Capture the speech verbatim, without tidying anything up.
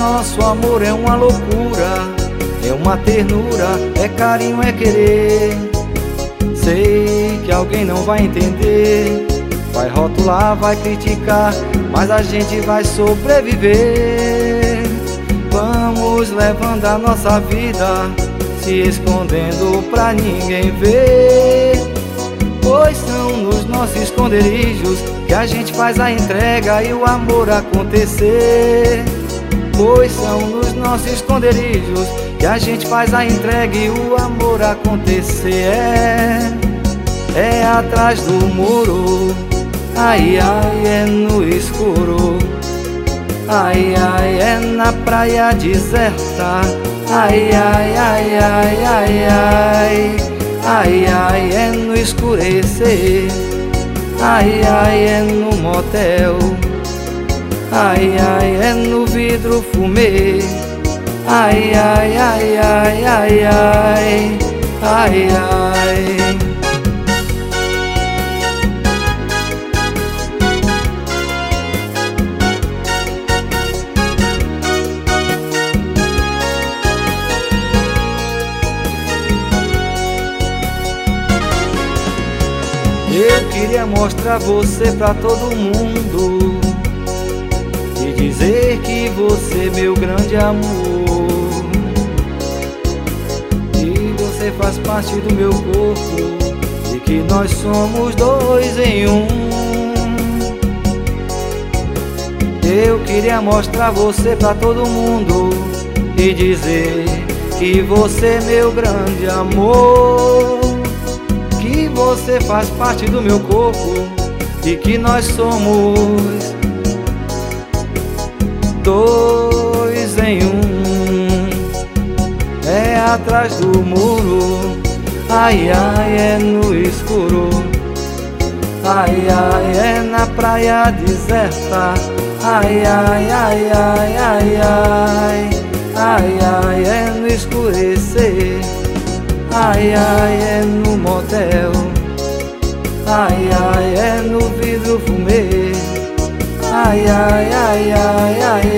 nosso amor é uma loucura, é uma ternura, é carinho, é querer. Sei que alguém não vai entender, vai rotular, vai criticar, mas a gente vai sobreviver. Vamos levando a nossa vida, se escondendo pra ninguém ver. Pois são nos nossos esconderijos que a gente faz a entrega e o amor acontecer. Pois são nos nossos esconderijos que a gente faz a entrega e o amor acontecer. É, é atrás do muro, ai ai, é no escuro, ai ai, é na praia deserta, ai ai ai ai ai ai, ai ai, é no escurecer, ai ai, é no motel, ai ai, é no vidro fumê, ai ai ai ai ai ai, ai ai. Eu queria mostrar você pra todo mundo e dizer que você é meu grande amor, e você faz parte do meu corpo e que nós somos dois em um. Eu queria mostrar você pra todo mundo e dizer que você é meu grande amor, que você faz parte do meu corpo e que nós somos dois em um. É atrás do muro, ai ai, é no escuro, ai ai, é na praia deserta, ai ai ai ai ai ai, ai ai, é no escurecer, ai ai, é no motel, ai ai, é no vidro fumê, ai ai ai ai ai